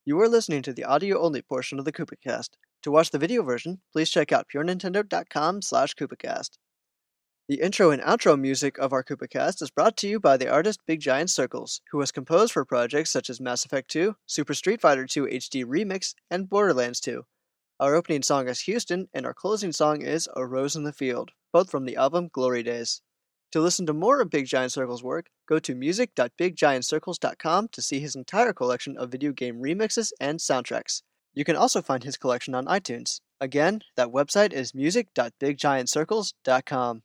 You are listening to the audio-only portion of the KoopaCast. To watch the video version, please check out purenintendo.com/KoopaCast. The intro and outro music of our KoopaCast is brought to you by the artist Big Giant Circles, who has composed for projects such as Mass Effect 2, Super Street Fighter 2 HD Remix, and Borderlands 2. Our opening song is Houston, and our closing song is A Rose in the Field, both from the album Glory Days. To listen to more of Big Giant Circle's work, go to music.biggiantcircles.com to see his entire collection of video game remixes and soundtracks. You can also find his collection on iTunes. Again, that website is music.biggiantcircles.com.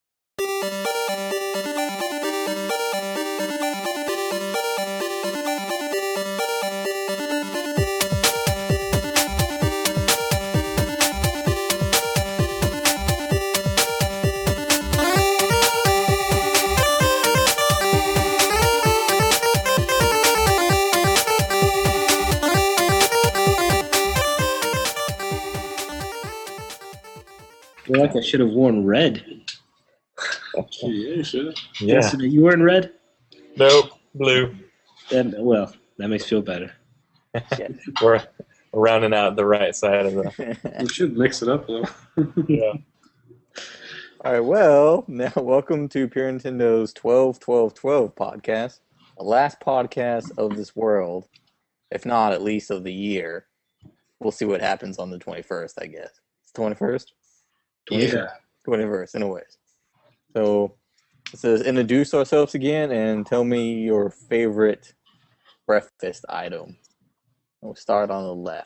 I feel like I should have worn red. Yeah, should. Yeah. Justin, are you wearing red? Nope. Blue. Well, that makes me feel better. We're rounding out the right side of the. We should mix it up though. Yeah. All right, well, now welcome to Pure Nintendo's 12-12-12 podcast, the last podcast of this world, if not at least of the year. We'll see what happens on the 21st, I guess. It's 21st? Yeah. 21st, anyways. So, it says introduce ourselves again and tell me your favorite breakfast item. We'll start on the left.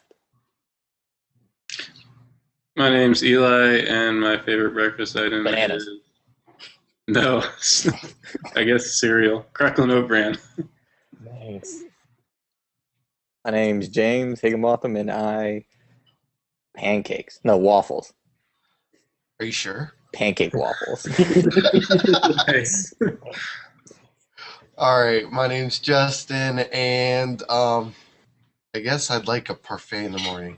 My name's Eli, and my favorite breakfast item Bananas. is... No. I guess cereal. Cracklin' Oat Bran. Nice. My name's James Higginbotham, and pancakes. No, waffles. Are you sure? Pancake waffles. Nice. All right, my name's Justin, and I guess I'd like a parfait in the morning.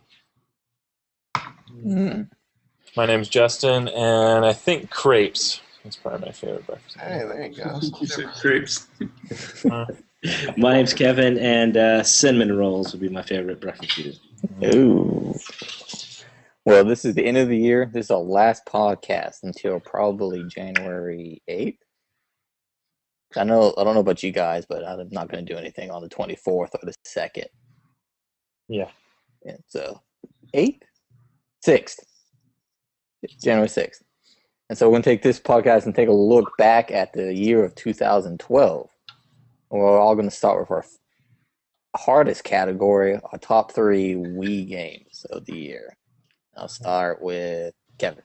My name's Justin, and I think crepes. That's probably my favorite breakfast. Hey, there you go. You said crepes. My name's Kevin, and cinnamon rolls would be my favorite breakfast food. Ooh. Well, this is the end of the year. This is our last podcast until probably January 8th. I don't know about you guys, but I'm not going to do anything on the 24th or the 2nd. Yeah. And so, 8th? 6th. January 6th. And so we're going to take this podcast and take a look back at the year of 2012. We're all going to start with our hardest category, our top 3 Wii games of the year. I'll start with Kevin.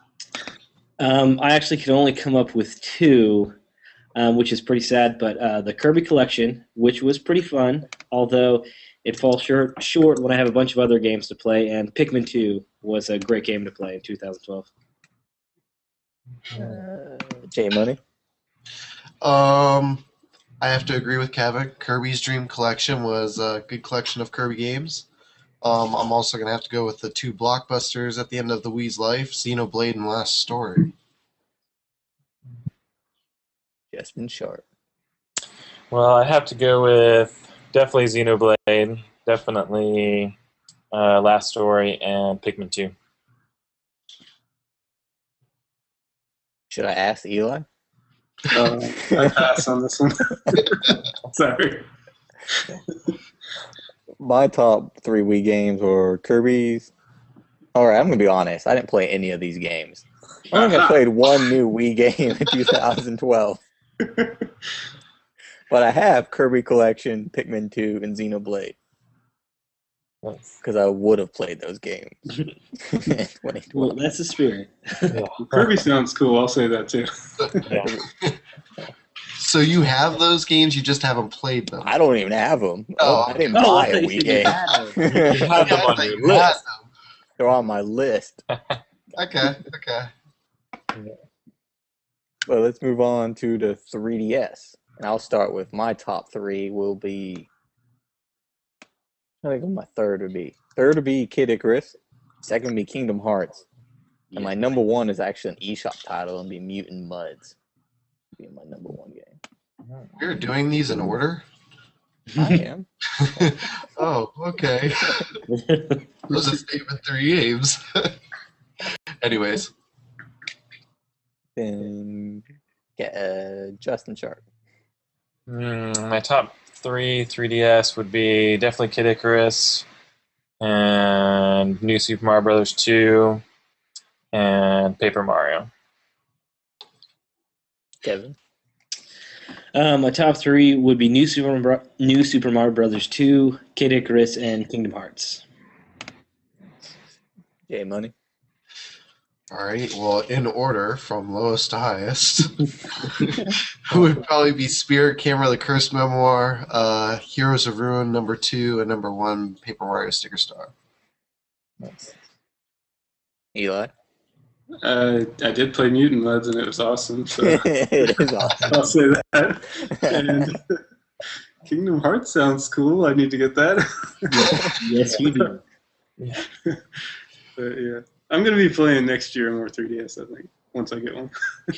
I actually could only come up with 2, which is pretty sad, but the Kirby Collection, which was pretty fun, although it falls short when I have a bunch of other games to play, and Pikmin 2 was a great game to play in 2012. J Money. I have to agree with Kevin. Kirby's Dream Collection was a good collection of Kirby games. I'm also going to have to go with the 2 blockbusters at the end of the Wii's life, Xenoblade and Last Story. Jasmine Sharp. Well, I have to go with definitely Xenoblade, definitely Last Story, and Pikmin 2. Should I ask Eli? I pass on this one. Sorry. My top 3 Wii games were Kirby's. Alright, I'm going to be honest. I didn't play any of these games. I think I played one new Wii game in 2012. But I have Kirby Collection, Pikmin 2, and Xenoblade. Nice. Because I would have played those games in 2012. Well, that's the spirit. Kirby sounds cool. I'll say that too. Yeah. So you have those games, you just haven't played them. I don't even have them. Oh. I didn't buy a I thought you Wii said game. you had 'em. You have them on your You had list. them. They're on my list. Okay. Well, let's move on to the 3DS. And I'll start with my top 3 will be... I think what my third would be. Third would be Kid Icarus. Second would be Kingdom Hearts. And my number 1 is actually an eShop title and be Mutant Mudds. Be my number 1 game. We're doing these in order? I am. Oh, okay. I was just naming 3 games. Anyways, Then Justin Sharp. My top 3 3DS would be definitely Kid Icarus and New Super Mario Brothers 2 and Paper Mario. Kevin. My top 3 would be New Super Mario Brothers 2, Kid Icarus, and Kingdom Hearts. J Money. all right. Well, in order from lowest to highest, would probably be Spirit Camera: The Cursed Memoir, Heroes of Ruin #2, and #1 Paper Mario Sticker Star. Nice. Eli. I did play Mutant Mudds, and it was awesome. So It is awesome. I'll say that. And Kingdom Hearts sounds cool. I need to get that. Yes, you do. But yeah, I'm gonna be playing next year more 3DS. I think once I get one.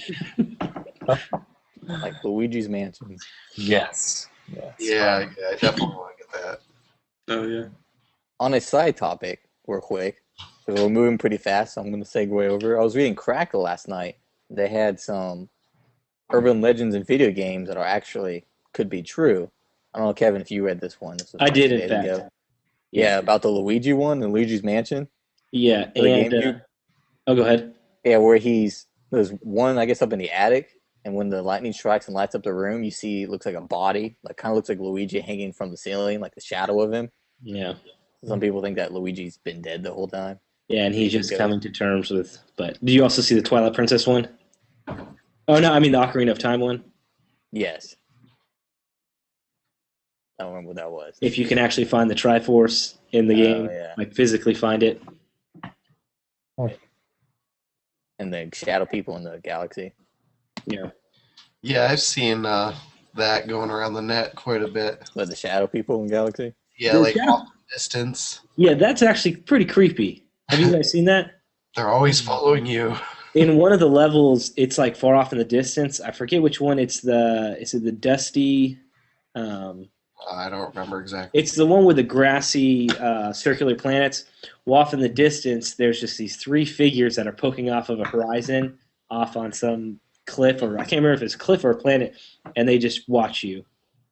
Like Luigi's Mansion. Yes. Yeah, I definitely want to get that. Oh yeah. On a side topic, real quick, because we're moving pretty fast, so I'm going to segue over. I was reading Crackle last night. They had some urban legends in video games that are actually could be true. I don't know, Kevin, if you read this one. This was I did, 2 in days fact. ago. Yeah, about the Luigi one, the Luigi's Mansion. Yeah, The and GameCube? oh, go ahead. Yeah, where there's one, I guess, up in the attic, and when the lightning strikes and lights up the room, you see it looks like a body, like kind of looks like Luigi hanging from the ceiling, like the shadow of him. Yeah, Some people think that Luigi's been dead the whole time. yeah, and he's just Go. coming to terms with. But did you also see the Twilight Princess one? Oh no, I mean the Ocarina of Time one. Yes. I don't remember what that was. If you can actually find the Triforce in the game, yeah. like physically find it. And the shadow people in the galaxy. Yeah, Yeah, I've seen that going around the net quite a bit. But the shadow people in galaxy? Yeah, The like shadow- off the distance. yeah, that's actually pretty creepy. Have you guys seen that? They're always following you. In one of the levels, it's like far off in the distance. I forget which one. Is it the dusty? I don't remember exactly. It's the one with the grassy circular planets. Well, off in the distance, there's just these 3 figures that are poking off of a horizon, off on some cliff, or I can't remember if it's a cliff or a planet, and they just watch you.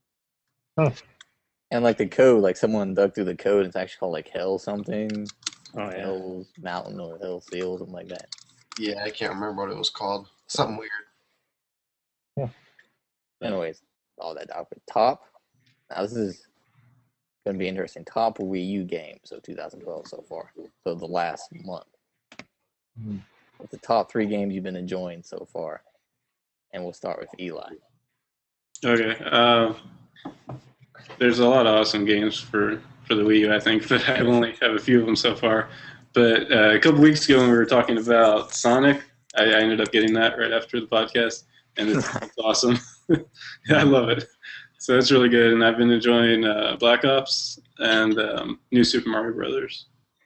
And like the code, like someone dug through the code, it's actually called like Hell something. Oh yeah. Hell's Mountain or Hell Seal, something like that. Yeah, I can't remember what it was called. Something weird. Anyways, all that out. Top. Now this is going to be interesting. Top Wii U games of 2012 so far. So the last month. What's the top 3 games you've been enjoying so far? And we'll start with Eli. Okay. There's a lot of awesome games for the Wii U, I think, but I only have a few of them so far. But a couple weeks ago when we were talking about Sonic, I ended up getting that right after the podcast, and it's awesome. Yeah, I love it. So that's really good, and I've been enjoying Black Ops and New Super Mario Brothers.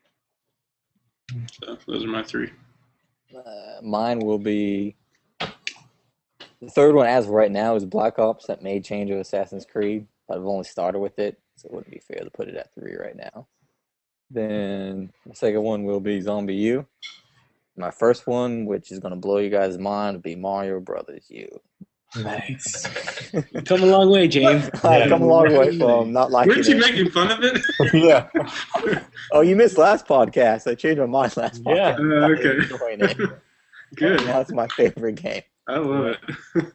So those are my 3. Mine will be the third one as of right now is Black Ops. That may change with Assassin's Creed, but I've only started with it, so it wouldn't be fair to put it at 3 right now. Then the second one will be Zombie U. My first one, which is going to blow you guys' mind, would be Mario Brothers U. Nice. You've come a long way, James. I've come a long way from not liking Weren't you it. making fun of it? Yeah. Oh, you missed last podcast. I changed my mind last Yeah. podcast. I Okay. was enjoying it. Good. Now it's my favorite game. I love it.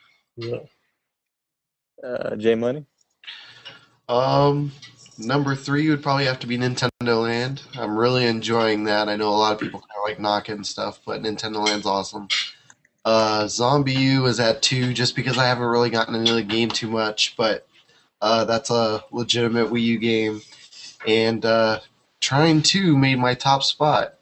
Yeah. J Money? Number 3 would probably have to be Nintendo Land. I'm really enjoying that. I know a lot of people kind of like knocking stuff, but Nintendo Land's awesome. Zombie U is at 2 just because I haven't really gotten into the game too much, but that's a legitimate Wii U game. And Trine 2 made my top spot.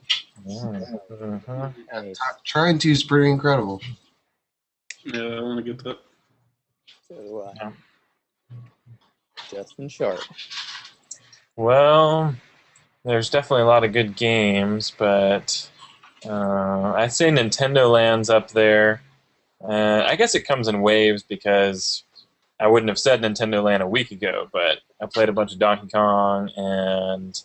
Mhm. Trine 2 is pretty incredible. Yeah, I want to get that. So, Yeah. Justin Sharp. Well, there's definitely a lot of good games, but I'd say Nintendo Land's up there. I guess it comes in waves because I wouldn't have said Nintendo Land a week ago, but I played a bunch of Donkey Kong and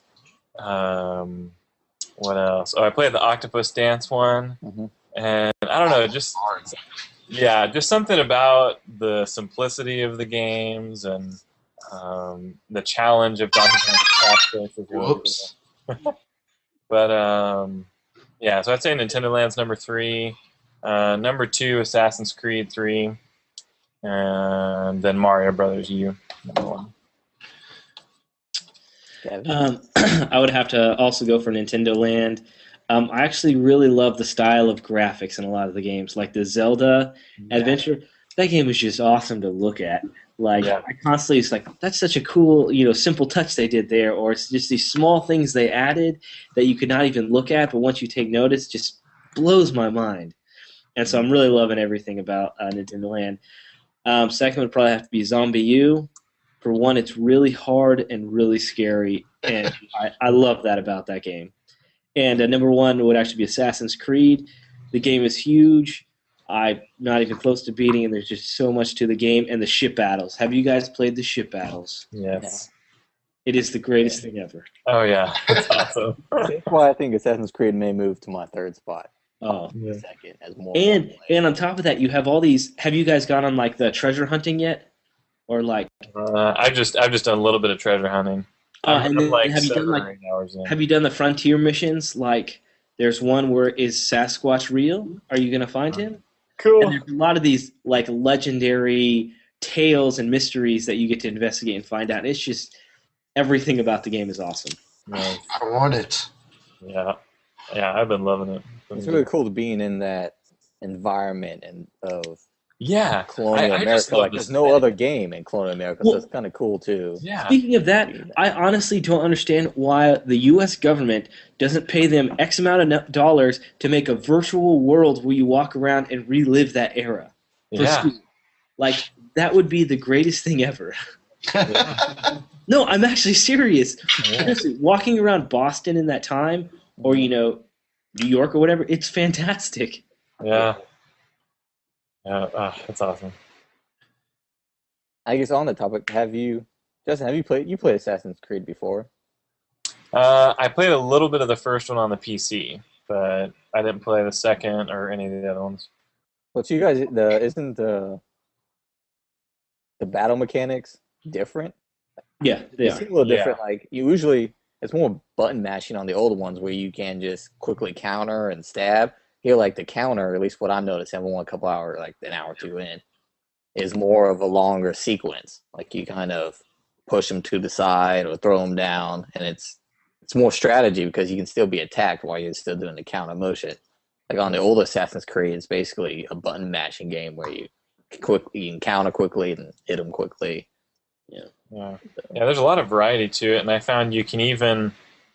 what else? Oh, I played the Octopus Dance one, and I don't know, just something about the simplicity of the games and the challenge of Donkey Kong Crashers was really Whoops. cool. But yeah, so I'd say Nintendo Land's number 3. Number 2, Assassin's Creed 3. And then Mario Brothers U, number 1. I would have to also go for Nintendo Land. I actually really love the style of graphics in a lot of the games, like the Zelda Adventure. That game was just awesome to look at. Like I constantly, it's like that's such a cool, simple touch they did there, or it's just these small things they added that you could not even look at, but once you take notice, it just blows my mind. And so I'm really loving everything about Nintendo Land. Second would probably have to be Zombie U. For one, it's really hard and really scary, and I love that about that game. And number 1 would actually be Assassin's Creed. The game is huge. I'm not even close to beating, and there's just so much to the game. And the ship battles. Have you guys played the ship battles? Yes. It is the greatest thing ever. Oh, yeah. It's awesome. That's why I think Assassin's Creed may move to my 3rd spot. Oh, Second as more. And on top of that, you have all these. Have you guys gone on like the treasure hunting yet, or like? I've just done a little bit of treasure hunting. And then like have you 7 done or 8 hours in. Have you done the frontier missions? Like, there's one where is Sasquatch real? Are you gonna find him? Cool. And there's a lot of these like legendary tales and mysteries that you get to investigate and find out. It's just everything about the game is awesome. Nice. I want it. Yeah, I've been loving it. It's really cool to being in that environment and of Yeah, Colonial I just America. love Like, this there's no thing. other game in Colonial America, so it's kind of cool too. Yeah. Speaking of that, I honestly don't understand why the U.S. government doesn't pay them X amount of dollars to make a virtual world where you walk around and relive that era. For school. Like, that would be the greatest thing ever. No, I'm actually serious. Seriously, walking around Boston in that time, or, New York or whatever, it's fantastic. Yeah. Yeah, that's awesome. I guess on the topic, Justin, have you played Assassin's Creed before? I played a little bit of the first one on the PC, but I didn't play the second or any of the other ones. Well, to you guys, isn't the battle mechanics different? Yeah, they They are. seem a little different. Like, usually it's more button mashing on the older ones where you can just quickly counter and stab. Here, like the counter, at least what I noticed, having one couple hours, like an hour or two in, is more of a longer sequence. Like, you kind of push them to the side or throw them down, and it's more strategy because you can still be attacked while you're still doing the counter motion. Like on the old Assassin's Creed, it's basically a button mashing game where you can counter quickly and hit them quickly. Yeah. There's a lot of variety to it, and I found you can even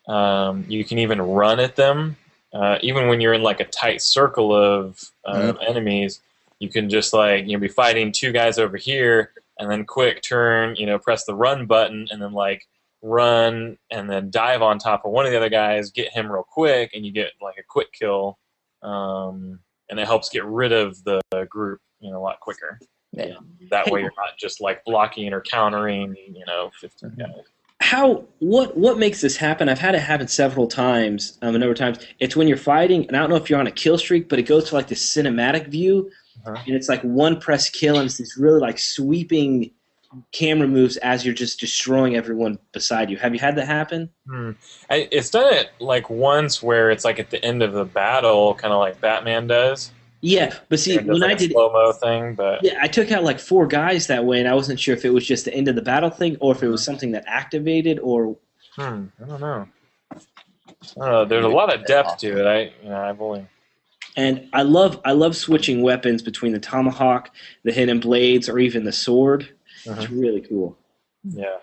run at them, even when you're in like a tight circle of enemies. You can just be fighting 2 guys over here, and then quick turn, press the run button, and then run and then dive on top of one of the other guys, get him real quick, and you get like a quick kill, and it helps get rid of the group, a lot quicker. Yeah. That way you're not just blocking or countering, 15 guys. What makes this happen? I've had it happen several times, a number of times. It's when you're fighting, and I don't know if you're on a kill streak, but it goes to this cinematic view, and it's one press kill, and it's these really sweeping camera moves as you're just destroying everyone beside you. Have you had that happen? It's done it once where it's at the end of the battle, kind of like Batman does. Yeah, but see, when I did slow-mo thing, but I took out 4 guys that way, and I wasn't sure if it was just the end of the battle thing or if it was something that activated or. I don't know. There's a lot of depth to it. I've only. And I love switching weapons between the tomahawk, the hidden blades, or even the sword. It's really cool. Yeah.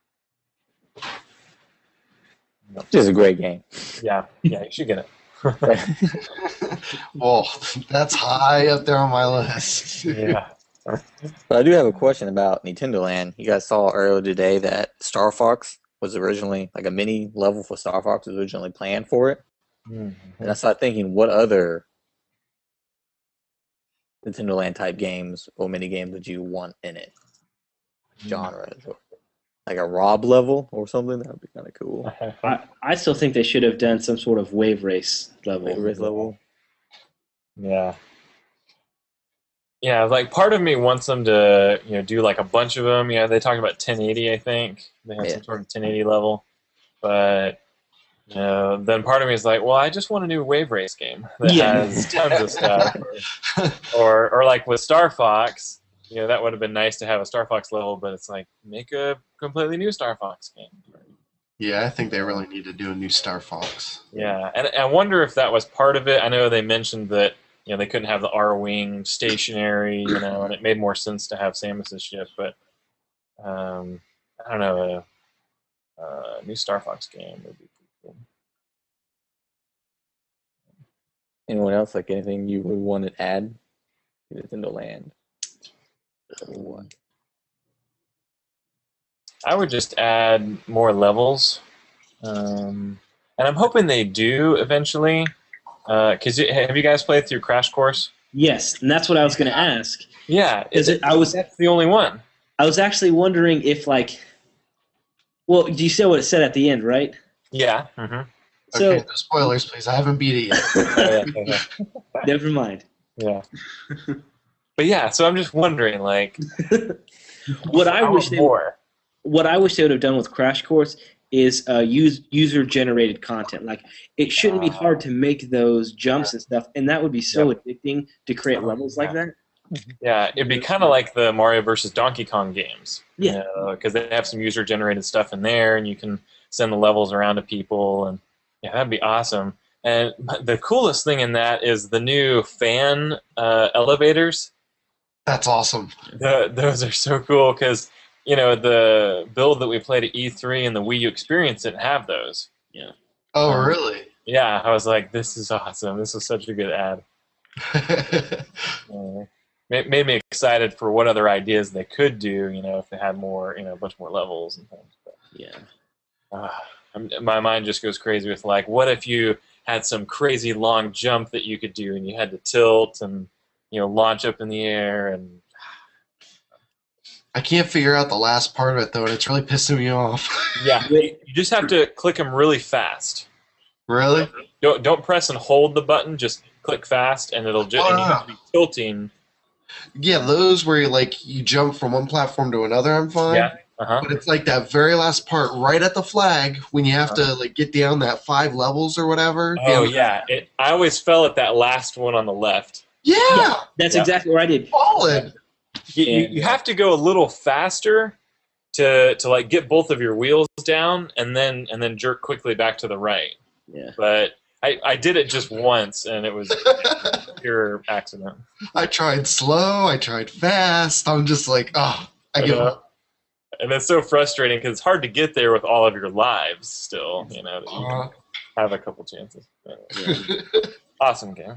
This is a great game. Yeah, you should get it. Well, that's high up there on my list. Yeah. But I do have a question about Nintendo Land. You guys saw earlier today that Star Fox was originally, a mini level for Star Fox was originally planned for it. And I started thinking, what other Nintendo Land type games or mini games would you want in it? genres, or like a Rob level or something. That would be kind of cool. I still think they should have done some sort of wave race level. Like race level. Yeah. Yeah, like part of me wants them to, do like a bunch of them. They talked about 1080, I think. They had some sort of 1080 level. But, then part of me is like, well, I just want a new wave race game that has tons of stuff. Or like with Star Fox, that would have been nice to have a Star Fox level, but it's like, make a completely new Star Fox game. Yeah, I think they really need to do a new Star Fox. Yeah, and I wonder if that was part of it. I know they mentioned that they couldn't have the R-Wing stationary, and it made more sense to have Samus's ship, but I don't know, a new Star Fox game would be pretty cool. Anyone else, like anything you would want to add to Nintendo Land? I would just add more levels, and I'm hoping they do eventually. Because have you guys played through Crash Course? Yes, and that's what I was going to ask. Yeah, that's the only one. I was actually wondering if, like, well, do you see what it said at the end, right? Yeah. Mm-hmm. So, okay, no spoilers, please. I haven't beat it yet. Never mind. Yeah. But yeah, so I'm just wondering, like, what I wish they would have done with Crash Course is user-generated content. Like, it shouldn't be hard to make those jumps and stuff, and that would be so addicting to create levels like that. Yeah, it'd be kind of like the Mario versus Donkey Kong games. Yeah. Because they have some user-generated stuff in there, and you can send the levels around to people, and yeah, that'd be awesome. And the coolest thing in that is the new fan elevators. That's awesome. Those are so cool because the build that we played at E3 and the Wii U Experience didn't have those. Yeah. Oh, really? Yeah, I was like, this is awesome. This was such a good ad. Made me excited for what other ideas they could do, if they had more, a bunch more levels and things. But, yeah. My mind just goes crazy with, like, what if you had some crazy long jump that you could do and you had to tilt and, launch up in the air and... I can't figure out the last part of it, though, and it's really pissing me off. Yeah, you just have to click them really fast. Really? Don't press and hold the button, just click fast, and it'll just and you have to be tilting. Yeah, those where you jump from one platform to another, I'm fine. Yeah. Uh-huh. But it's like that very last part right at the flag when you have to get down that 5 levels or whatever. Oh, yeah. I always fell at that last one on the left. Yeah! That's exactly what I did. Fallen! You have to go a little faster to get both of your wheels down and then jerk quickly back to the right. Yeah. But I did it just once, and it was pure accident. I tried slow. I tried fast. I'm just like, I give up. And it's so frustrating because it's hard to get there with all of your lives still, that you can have a couple chances. Yeah. Awesome game.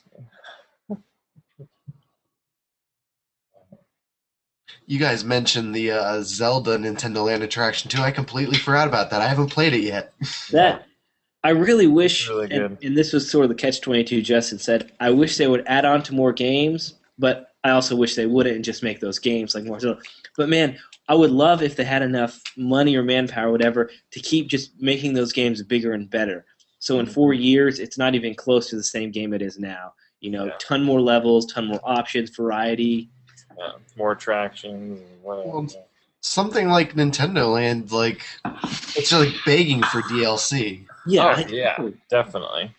You guys mentioned the Zelda Nintendo Land attraction, too. I completely forgot about that. I haven't played it yet. That I really wish, really good. And this was sort of the catch-22 Justin said, I wish they would add on to more games, but I also wish they wouldn't and just make those games like more Zelda. But man, I would love if they had enough money or manpower, whatever, to keep just making those games bigger and better. So in 4 years, it's not even close to the same game it is now. Ton more levels, ton more options, variety. More attractions and whatever. Well, something like Nintendo Land, it's like begging for DLC. Yeah, yeah, definitely.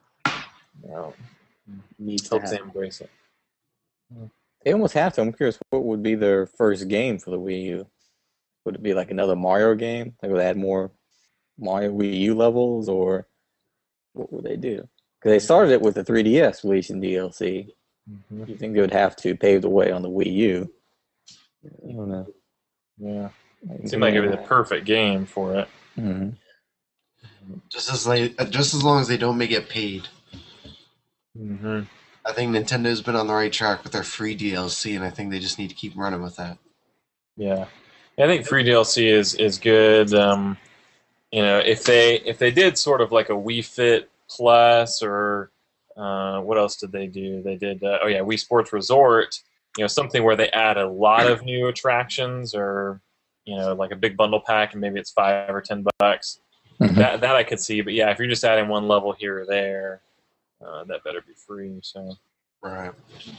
Needs Hope to they happen. embrace it. They almost have to. I'm curious, what would be their first game for the Wii U? Would it be like another Mario game? Like, would they add more Mario Wii U levels, or what would they do? Because they started it with the 3DS releasing DLC. Mm-hmm. You think they would have to pave the way on the Wii U? I don't know. Yeah. It seemed like it was the perfect game for it. Mm-hmm. Just as long as they don't make it paid. Mm-hmm. I think Nintendo's been on the right track with their free DLC, and I think they just need to keep running with that. Yeah. I think free DLC is good. If they did sort of like a Wii Fit Plus or what else did they do? They did Wii Sports Resort, something where they add a lot of new attractions, or like a big bundle pack, and maybe it's $5 or $10. That I could see. But yeah, if you're just adding one level here or there, that better be free. So Right.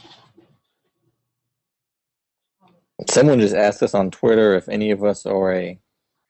Someone just asked us on Twitter if any of us are a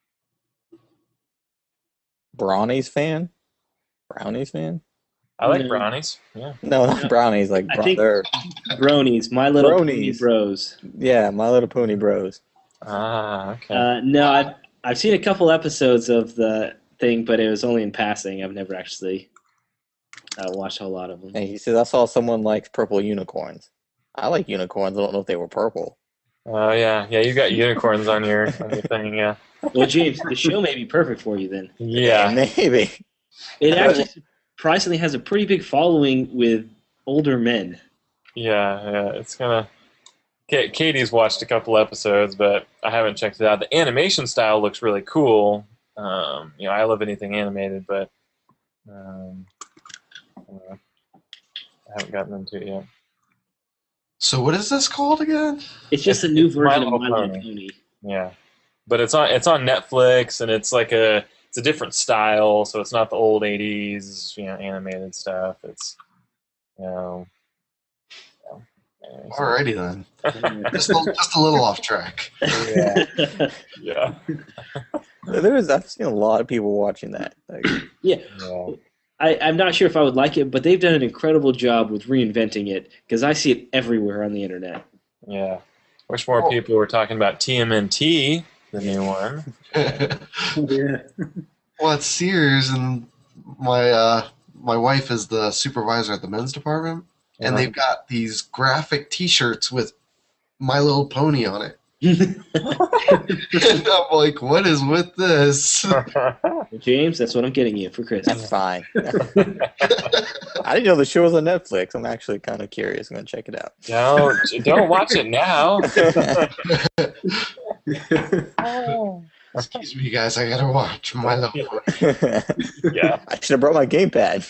Brownies fan. Brownies fan? I like No. brownies. Yeah. No, not brownies. Like I think they're Bronies, My Little Pony Bronies. Bros. yeah, My Little Pony Bros. Ah, okay. No, I've seen a couple episodes of the thing, but it was only in passing. I've never actually watched a whole lot of them. And he says I saw someone likes purple unicorns. I like unicorns. I don't know if they were purple. Oh yeah. You got unicorns on your thing. Yeah. Well, James, the show may be perfect for you then. Yeah. Maybe. It actually surprisingly has a pretty big following with older men. Yeah. It's gonna. Katie's watched a couple episodes, but I haven't checked it out. The animation style looks really cool. I love anything animated, but I haven't gotten into it yet. So what is this called again? It's just a new version of My My Little Little Pony. Pony. Yeah, but it's on Netflix, and it's like a different style, so it's not the old '80s animated stuff. It's anyway, so- Alrighty then. Just a little off track. yeah. I've seen a lot of people watching that. Like, Yeah. Yeah. I'm not sure if I would like it, but they've done an incredible job with reinventing it because I see it everywhere on the internet. Yeah. Wish more people were talking about TMNT, the new one. Yeah. Well, at Sears, and my wife is the supervisor at the men's department, and they've got these graphic T-shirts with My Little Pony on it. And I'm like, what is with this? James, that's what I'm getting you for Christmas. that's fine. I didn't know the show was on Netflix. I'm actually kind of curious. I'm gonna check it out. Don't watch it now. Excuse me, guys, I gotta watch My Little Pony. Yeah. I should have brought my gamepad.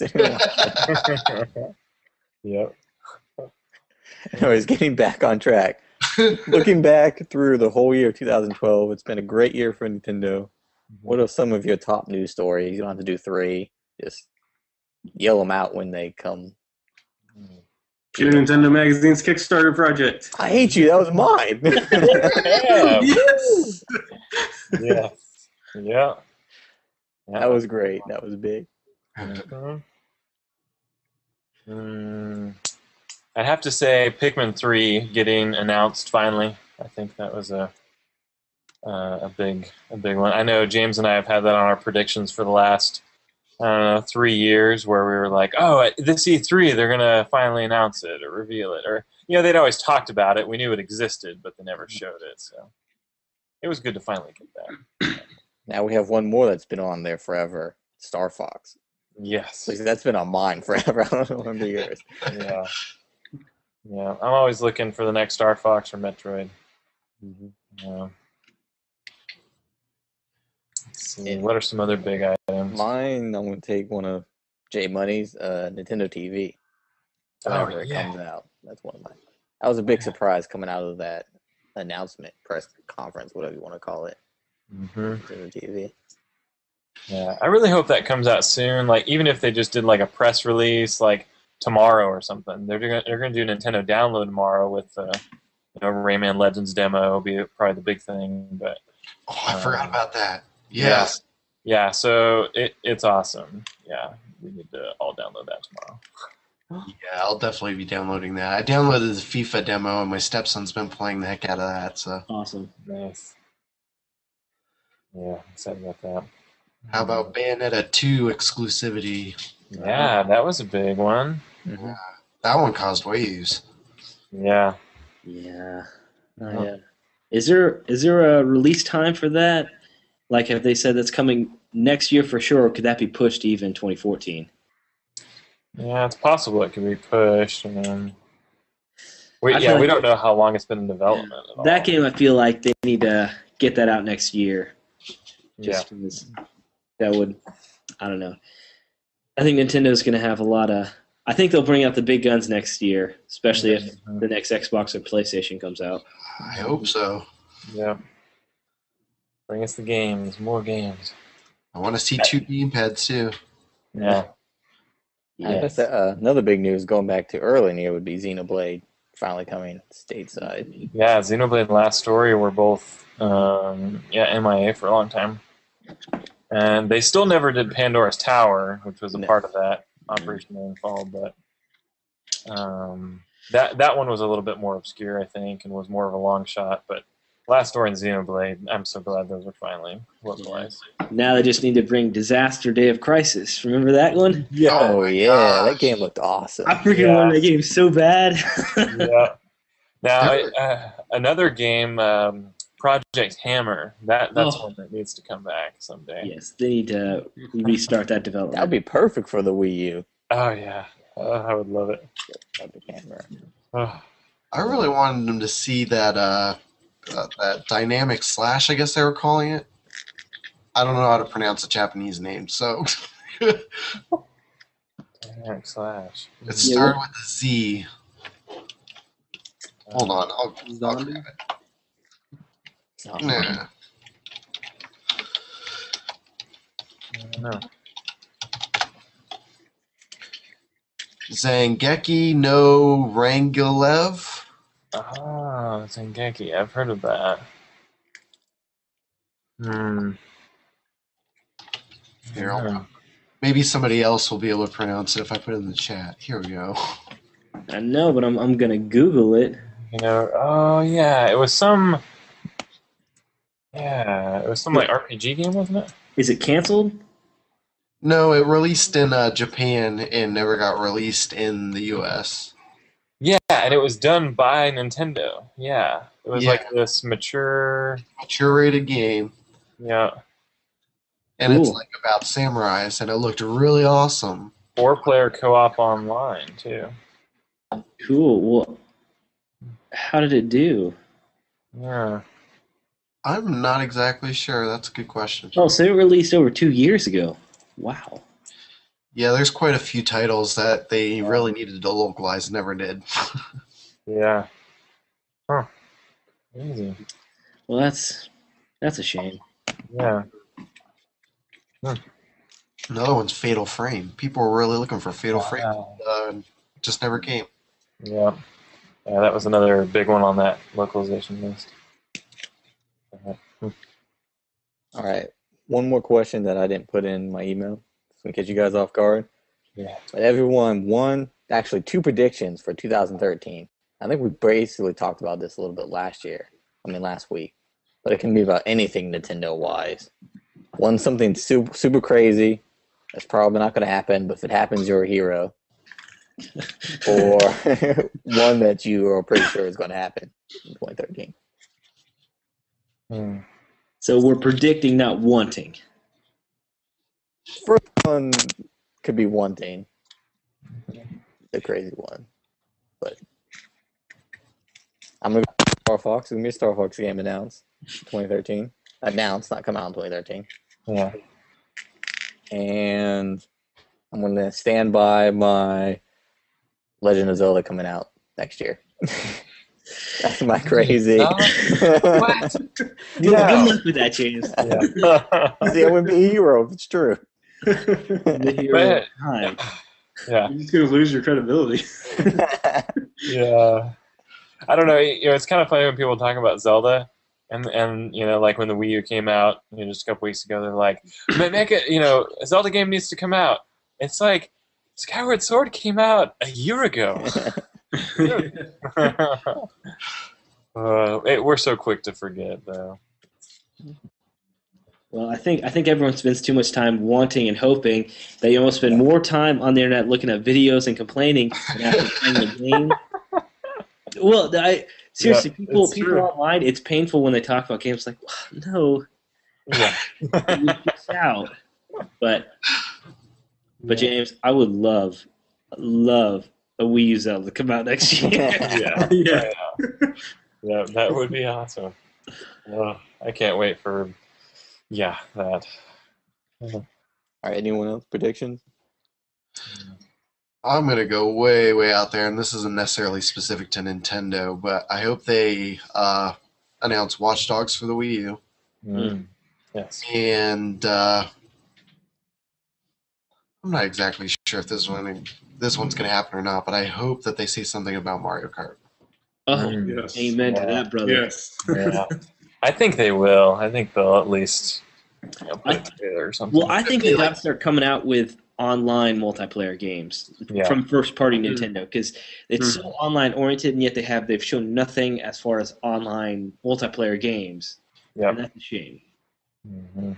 So Yep. anyways, getting back on track. Looking back through the whole year of 2012, it's been a great year for Nintendo. What are some of your top news stories? You don't have to do 3. Just yell them out when they come. Pure Nintendo Magazine's Kickstarter project. I hate you. That was mine. Yeah. Yeah. That was great. That was big. I'd have to say Pikmin 3 getting announced finally. I think that was a big one. I know James and I have had that on our predictions for the last 3 years, where we were like, oh, at this E3 they're gonna finally announce it or reveal it, or they'd always talked about it. We knew it existed, but they never showed it. So it was good to finally get that. Now we have one more that's been on there forever. Star Fox. Yes. Like, that's been on mine forever. I don't know how many years. Yeah. Yeah. I'm always looking for the next Star Fox or Metroid. Yeah. Let's see. What are some other big items? Mine, I'm going to take one of J Money's Nintendo TV. Whenever it comes out. That's one of mine. That was a big surprise coming out of that announcement, press conference, whatever you want to call it. Nintendo TV. Yeah, I really hope that comes out soon. Like, even if they just did like a press release, like tomorrow or something. They're gonna do Nintendo Download tomorrow with Rayman Legends demo. Will be probably the big thing. But I forgot about that. Yes. Yeah. So it's awesome. Yeah, we need to all download that tomorrow. Yeah, I'll definitely be downloading that. I downloaded the FIFA demo, and my stepson's been playing the heck out of that. So Awesome. Nice. Yeah, excited about that. how about Bayonetta 2 exclusivity? Yeah, that was a big one. Mm-hmm. That one caused waves. Yeah. Yeah. Oh, yeah. Is there a release time for that? Like, have they said that's coming next year for sure, or could that be pushed to even 2014? Yeah, it's possible it could be pushed. I mean, we I feel like- don't know how long it's been in development at all. That game, I feel like they need to get that out next year. Just 'cause that would, I don't know. I think Nintendo's going to have a lot of I think they'll bring out the big guns next year, especially if the next Xbox or PlayStation comes out. I hope so. Yeah. Bring us the games, more games. I want to see 2 gamepads too. Yeah. I guess another big news going back to early in the year would be Xenoblade finally coming stateside. Yeah, Xenoblade and Last Story were both MIA for a long time. And they still never did Pandora's Tower, which was a part of that Operation Rainfall, but that one was a little bit more obscure, I think, and was more of a long shot, but Last Story and Xenoblade, I'm so glad those are finally localized. Now they just need to bring Disaster Day of Crisis. Remember that one? Yeah. Oh yeah, that game looked awesome. I freaking wanted that game so bad. Yeah. Now, another game, Project Hammer, that's one that needs to come back someday. Yes, they need to restart that development. That would be perfect for the Wii U. Oh, yeah. I would love it. Project Hammer. Oh. I really wanted them to see that that dynamic slash, I guess they were calling it. I don't know how to pronounce a Japanese name, so Dynamic Slash. it started with a Z. Hold on, I'll grab it. Nah. I don't know. Zangeki no Rangilev. Ah, Zengeki. I've heard of that. Here, maybe somebody else will be able to pronounce it if I put it in the chat. Here we go. I know, but I'm gonna Google it. Oh yeah, it was some like RPG game, wasn't it? Is it canceled? No, it released in Japan and never got released in the U.S. Yeah, and it was done by Nintendo. Yeah, it was like this mature, rated game. Yeah. And it's like about samurais, and it looked really awesome. 4-player co-op online too. Cool. Well, how did it do? Yeah. I'm not exactly sure. That's a good question. Oh, so it released over 2 years ago. Wow. Yeah, there's quite a few titles that they really needed to localize and never did. Yeah. Huh. Amazing. Well, that's a shame. Yeah. Another one's Fatal Frame. People were really looking for Fatal Frame. Just never came. Yeah. Yeah, that was another big one on that localization list. All right. One more question that I didn't put in my email to catch you guys off guard. Yeah. But actually 2 predictions for 2013. I think we basically talked about this a little bit last week. But it can be about anything Nintendo-wise. One, something super crazy. That's probably not going to happen, but if it happens, you're a hero. Or one that you are pretty sure is going to happen in 2013. So we're predicting, not wanting. First one could be wanting. The crazy one. But I'm going to go Star Fox. There's going to be a Star Fox game announced 2013. Announced, not come out in 2013. Yeah. And I'm going to stand by my Legend of Zelda coming out next year. That's my crazy. What? Good luck with that, James. See, I wouldn't be a hero if it's true. The hero of time. Yeah. You're just gonna lose your credibility. Yeah. I don't know. It's kind of funny when people talk about Zelda, and like when the Wii U came out, just a couple weeks ago, they're like, make it, a Zelda game needs to come out. It's like Skyward Sword came out a year ago. We're so quick to forget, though. Well, I think everyone spends too much time wanting and hoping that you almost spend more time on the internet looking at videos and complaining than actually playing the game. Well, seriously, people online, it's painful when they talk about games like, no, out. But James, I would love a Wii U Zelda to come out next year. Yeah, that would be awesome. I can't wait for that. All right, anyone else predictions? I'm gonna go way, way out there, and this isn't necessarily specific to Nintendo, but I hope they announce Watch Dogs for the Wii U. Mm. Yes. And I'm not exactly sure if this one's gonna happen or not, but I hope that they say something about Mario Kart. Oh, Yes. amen to Yeah. that, brother. Yes. Yeah. I think they will. I think they'll at least put it together or something. Well, I think they got to start coming out with online multiplayer games Yeah. from first-party Nintendo because it's so online-oriented, and yet they've shown nothing as far as online multiplayer games. Yep. And that's a shame. Mhm.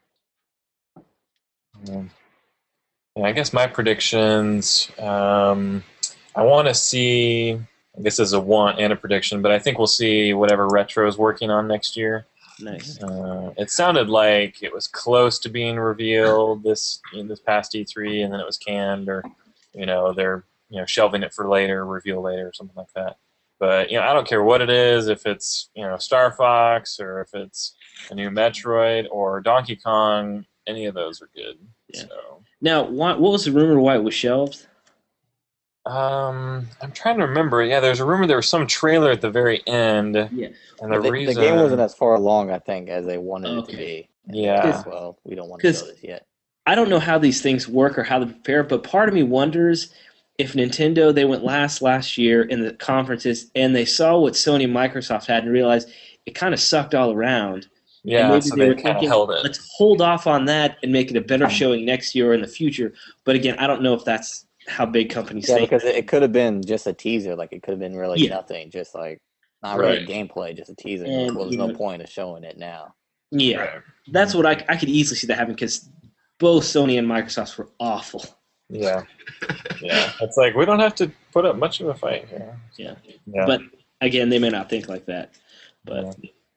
Yeah, I guess my predictions. I want to see. I guess as a want and a prediction, but I think we'll see whatever Retro is working on next year. Nice. It sounded like it was close to being revealed this past E3, and then it was canned, or they're shelving it for later, reveal later, or something like that. But I don't care what it is, if it's Star Fox or if it's a new Metroid or Donkey Kong. Any of those are good. Yeah. So. Now, what was the rumor why it was shelved? I'm trying to remember. Yeah, there's a rumor there was some trailer at the very end. Yeah. And The game wasn't as far along, I think, as they wanted it to Okay. be. Yeah. Well, we don't want to show 'Cause- this yet. I don't know how these things work or how they prepare, but part of me wonders if Nintendo, they went last year in the conferences and they saw what Sony and Microsoft had and realized it kind of sucked all around. Yeah, maybe so they they were kind of thinking, held it. Let's hold off on that and make it a better showing next year or in the future. But again, I don't know if that's how big companies Yeah, think. because it could have been just a teaser. Like, it could have been really Yeah. nothing. Just like, not really Right. gameplay, just a teaser. And, Well, there's no point of showing it now. Yeah, Right. that's what I could easily see that happen because both Sony and Microsoft were awful. Yeah. Yeah. It's like, we don't have to put up much of a fight here. Yeah. Yeah. But again, they may not think like that. But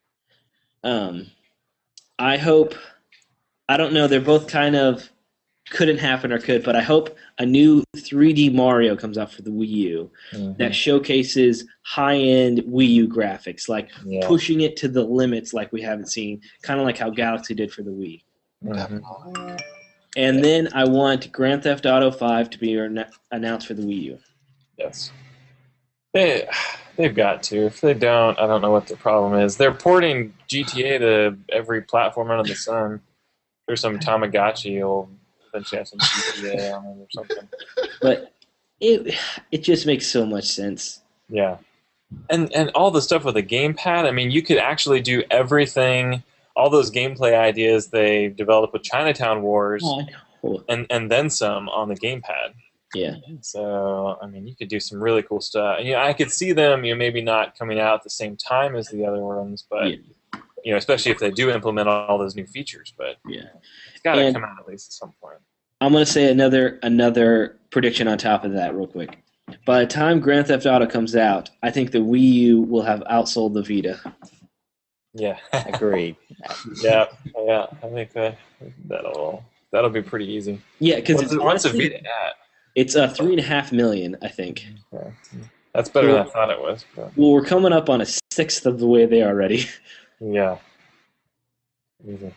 I hope, I don't know, they're both kind of couldn't happen or could, but I hope a new 3D Mario comes out for the Wii U Mhm. that showcases high-end Wii U graphics, like Yeah. pushing it to the limits like we haven't seen, kind of like how Galaxy did for the Wii. Mhm. And then I want Grand Theft Auto 5 to be announced for the Wii U. Yes. They've got to. If they don't, I don't know what the problem is. They're porting GTA to every platform under the sun. There's some Tamagotchi will eventually have some GTA on it or something. But it just makes so much sense. Yeah. And all the stuff with the gamepad, I mean, you could actually do everything, all those gameplay ideas they developed with Chinatown Wars, Oh, I know. and then some on the gamepad. Yeah. So, I mean, you could do some really cool stuff. I could see them, maybe not coming out at the same time as the other ones, but, especially if they do implement all those new features. But Yeah. it's got to And- come out at least at some point. I'm going to say another prediction on top of that real quick. By the time Grand Theft Auto comes out, I think the Wii U will have outsold the Vita. Yeah. Agreed. Yeah. I think that'll be pretty easy. Yeah, because What's a Vita at? it's 3.5 million, I think. Okay. That's better than I thought it was. But Well, we're coming up on a sixth of the way there already. yeah. Easy.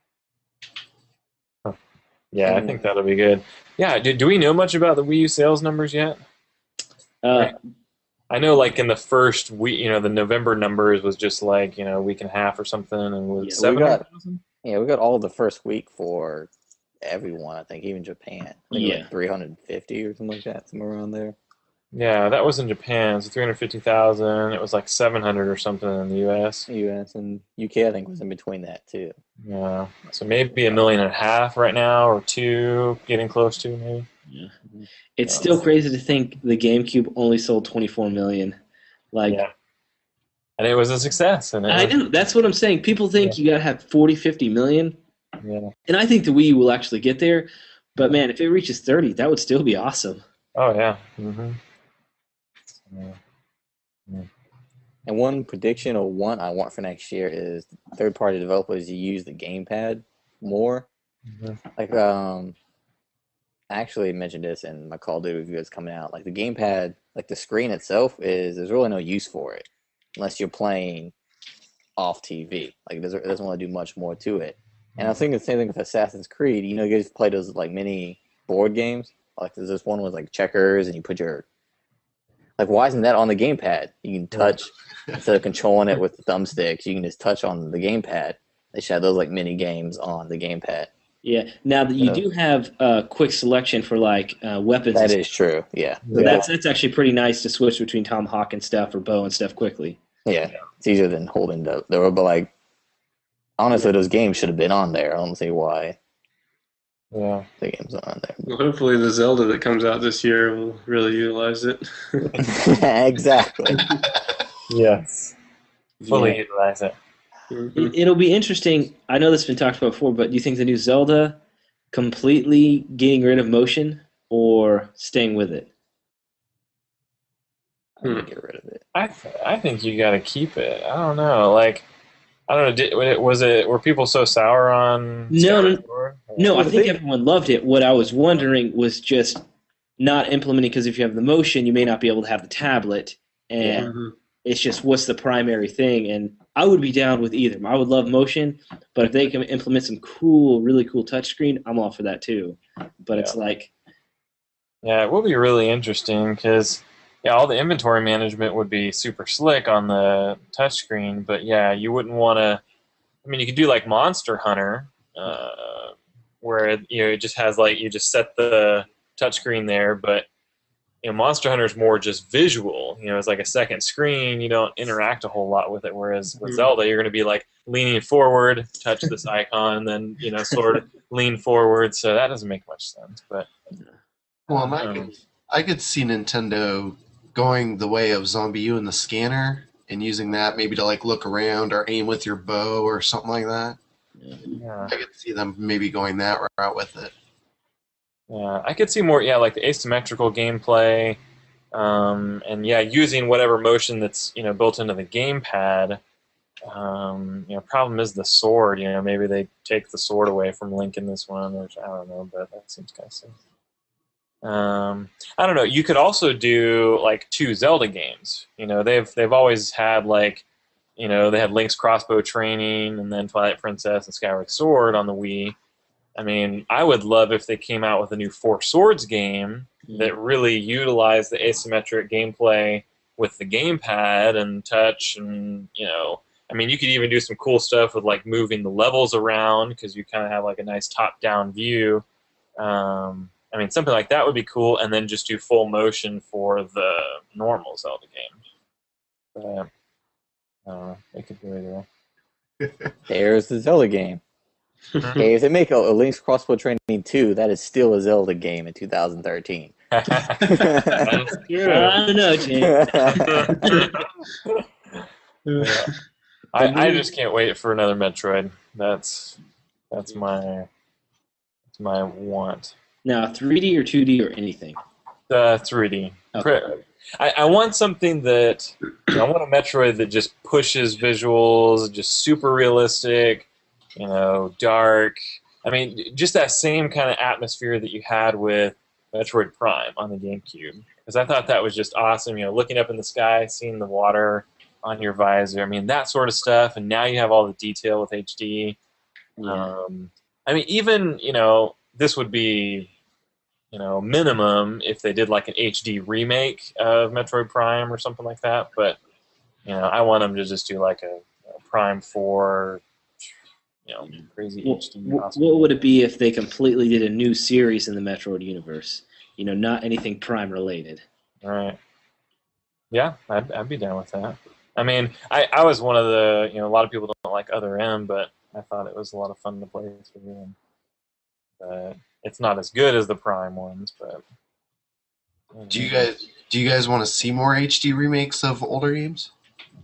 Huh. Yeah, I think that'll be good. Yeah, do we know much about the Wii U sales numbers yet? I know, like, in the first week, the November numbers was just like, a week and a half or something, and was Yeah, 700,000? Yeah, we got all the first week for everyone, I think, even Japan. I think Yeah. like 350 or something like that, somewhere around there. Yeah, that was in Japan. So 350,000. It was like 700 or something in the U.S. US and UK, I think, was in between that, too. Yeah, so maybe 1.5 million right now, or 2, getting close to maybe. Yeah. It's still crazy to think the GameCube only sold 24 million. Like, Yeah. And it was a success. And I know, that's what I'm saying. People think you got to have 40, 50 million. Yeah. And I think the Wii U will actually get there. But man, if it reaches 30, that would still be awesome. Oh yeah. Mm-hmm. Yeah. And one prediction or one I want for next year is third-party developers to use the gamepad more. Mhm. Like, I actually mentioned this in my Call of Duty review that's coming out. Like, the gamepad, like the screen itself there's really no use for it unless you're playing off TV. Like, it doesn't want to do much more to it. And I was thinking the same thing with Assassin's Creed. You guys play those like mini board games. Like there's this one with like checkers, and you put your like. Why isn't that on the gamepad? You can touch instead of controlling it with the thumbsticks. You can just touch on the gamepad. They should have those like mini games on the gamepad. Yeah. Now that you Yeah. do have quick selection for like weapons, That and is true. Yeah. so that's actually pretty nice to switch between tomahawk and stuff or bow and stuff quickly. Yeah. It's easier than holding the but like honestly, those games should have been on there. I don't see why Yeah. the game's not on Well, hopefully the Zelda that comes out this year will really utilize it. there. Exactly. Yes. Fully Yeah. utilize it. It'll be interesting. I know this has been talked about before, but do you think the new Zelda completely getting rid of motion or staying with it? I'm gonna get rid of it. I think you got to keep it. I don't know. Like, I don't know. Were people so sour on? No. Skyward Sword? No, I Well, the think thing- everyone loved it. What I was wondering was just not implementing, because if you have the motion, you may not be able to have the tablet, and it's just what's the primary thing. And I would be down with either. I would love motion, but if they can implement some cool, really cool touchscreen, I'm all for that too. But it's like, Yeah, it will be really interesting because all the inventory management would be super slick on the touchscreen, but yeah, you wouldn't want to. I mean, you could do like Monster Hunter, where it just has like you just set the touchscreen there, but Monster Hunter is more just visual. It's like a second screen. You don't interact a whole lot with it. Whereas with Zelda, you're going to be like leaning forward, touch this icon, and then sort of lean forward. So that doesn't make much sense. But Well, I could see Nintendo going the way of Zombie U and the scanner and using that maybe to like look around or aim with your bow or something like that. yeah. I could see them maybe going that route with it. Yeah, I could see more, like the asymmetrical gameplay, and using whatever motion that's built into the gamepad. Problem is the sword. Maybe they take the sword away from Link in this one, which I don't know, but that seems kind of silly. I don't know. You could also do like 2 Zelda games. They've always had like, they had Link's Crossbow Training and then Twilight Princess and Skyward Sword on the Wii. I mean, I would love if they came out with a new Four Swords game that really utilized the asymmetric gameplay with the gamepad and touch, and I mean, you could even do some cool stuff with like moving the levels around because you kind of have like a nice top-down view. I mean, something like that would be cool, and then just do full motion for the normal Zelda game. But they could do either way. There's the Zelda game. Okay, if they make a Link's Crossbow Training 2, that is still a Zelda game in 2013. That's true. I don't know, James. Yeah. I just can't wait for another Metroid. That's my want. Now, 3D or 2D or anything? 3D. Okay. I want something that I want a Metroid that just pushes visuals, just super realistic, dark. I mean, just that same kind of atmosphere that you had with Metroid Prime on the GameCube. Because I thought that was just awesome. Looking up in the sky, seeing the water on your visor. I mean, that sort of stuff. And now you have all the detail with HD. Yeah. I mean, even this would be minimum if they did like an HD remake of Metroid Prime or something like that. But I want them to just do like a Prime 4. Crazy HD. What would it be if they completely did a new series in the Metroid universe? Not anything Prime related. Right. Yeah, I'd be down with that. I mean, I was one of the, a lot of people don't like Other M, but I thought it was a lot of fun to play through. But it's not as good as the Prime ones, but. Do you guys want to see more HD remakes of older games?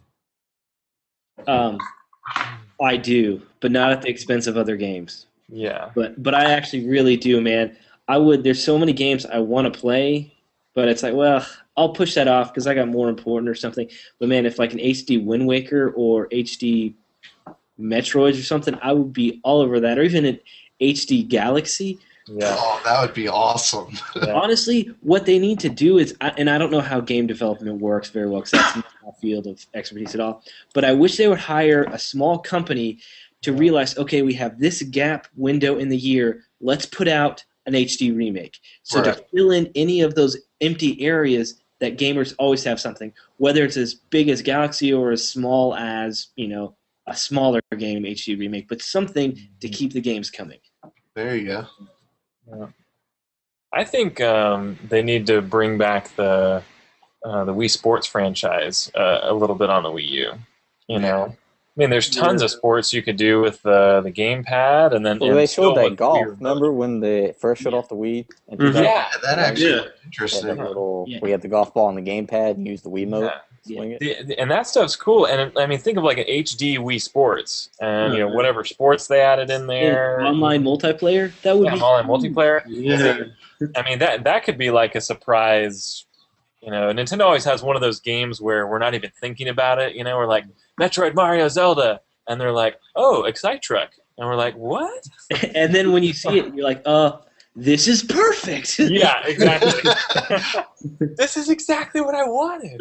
I do, but not at the expense of other games. Yeah. But I actually really do, man. There's so many games I want to play, but it's like, well, I'll push that off because I got more important or something. But man, if like an HD Wind Waker or HD Metroids or something, I would be all over that. Or even an HD Galaxy. Yeah. Oh, that would be awesome. Yeah. Honestly, what they need to do is, and I don't know how game development works very well because that's not my field of expertise at all, but I wish they would hire a small company to realize, okay, we have this gap window in the year. Let's put out an HD remake. So to Right. fill in any of those empty areas, that gamers always have something, whether it's as big as Galaxy or as small as, a smaller game HD remake, but something to keep the games coming. There you go. Yeah. I think they need to bring back the Wii Sports franchise a little bit on the Wii U. You know, I mean, there's tons of sports you could do with the gamepad, and then Well, they still showed that with golf. Wii Remember when they first showed off the Wii? And Mhm. Yeah, That actually Yeah. looked had interesting. that little, Yeah. we had the golf ball on the gamepad and use the Wiimote. Yeah. Swing it. And that stuff's cool. And I mean, think of like an HD Wii Sports, and whatever sports they added in there. And online multiplayer, that would Yeah, be online multiplayer. Yeah. I mean, that could be like a surprise. Nintendo always has one of those games where we're not even thinking about it. We're like Metroid, Mario, Zelda, and they're like, "Oh, Excite Truck," and we're like, "What?" And then when you see it, you're like, this is perfect. Yeah, exactly. This is exactly what I wanted.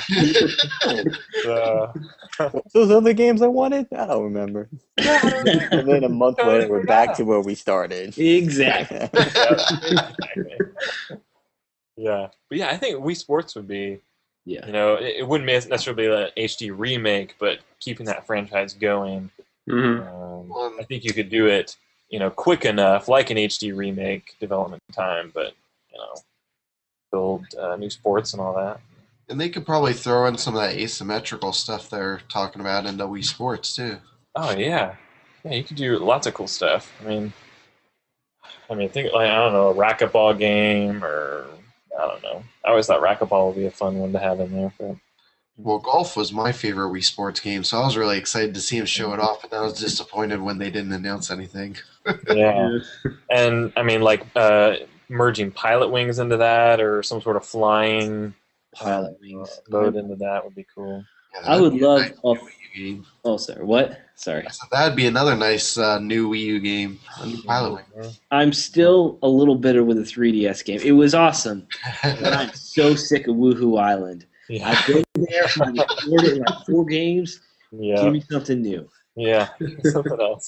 So, What's those other games I wanted? I don't remember. And then a month later, we're back to where we started. Exactly. exactly. Yeah, but yeah, I think Wii Sports would be. Yeah. It wouldn't necessarily be an HD remake, but keeping that franchise going. Mhm. I think you could do it, quick enough, like an HD remake development time, but build new sports and all that. And they could probably throw in some of that asymmetrical stuff they're talking about into Wii Sports too. Oh yeah, you could do lots of cool stuff. I mean, think like I don't know, a racquetball game, or I don't know. I always thought racquetball would be a fun one to have in there. But Well, golf was my favorite Wii Sports game, so I was really excited to see him show it off, and I was disappointed when they didn't announce anything. yeah, and I mean, like merging Pilot Wings into that, or some sort of flying Pilot Wings. mode into that would be cool. Yeah, I would that'd be a love nice a- new Wii U game. Oh, sorry. What? Sorry. So that'd be another nice new Wii U game, a new Pilot Wing. I'm still a little bitter with the 3DS game. It was awesome, but I'm so sick of Woohoo Island. Yeah, I've been there for like 4 games. yeah, Give me something new. yeah, something else.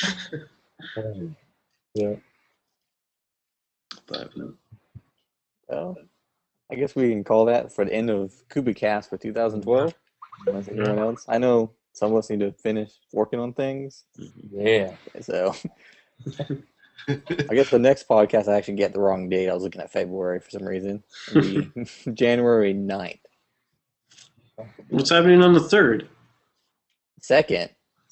Yeah. But Well, I guess we can call that for the end of KubaCast for 2012. Unless anyone else. I know some of us need to finish working on things. Yeah. So I guess the next podcast, I actually get the wrong date. I was looking at February for some reason. It'll be January 9th. What's happening on the 3rd? Second.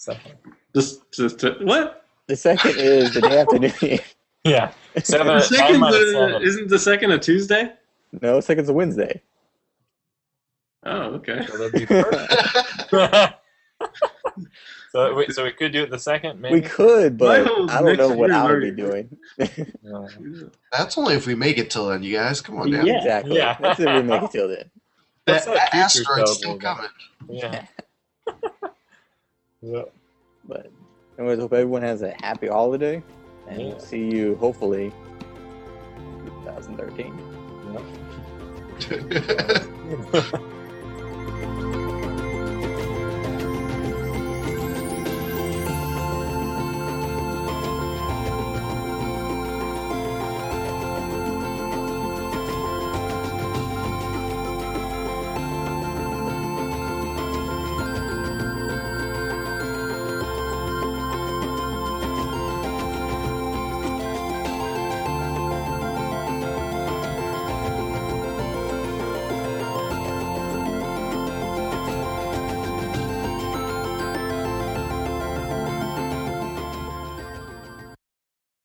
What? The second is the day after New Year. Yeah. Seven, The second, minus 7. isn't the 2nd a Tuesday? No, second's a Wednesday. Oh, okay. So that'd be perfect. So we could do it the second, maybe. We could, but My whole I don't know next what year's I would already- be doing. No. That's only if we make it till then, you guys. Come on down. Yeah. Exactly. Yeah. That's if we make it till then. What's That that future asteroid's code still movie? coming. Yeah. Yeah. But anyways, hope everyone has a happy holiday. And Yeah. see you hopefully 2013. Yeah.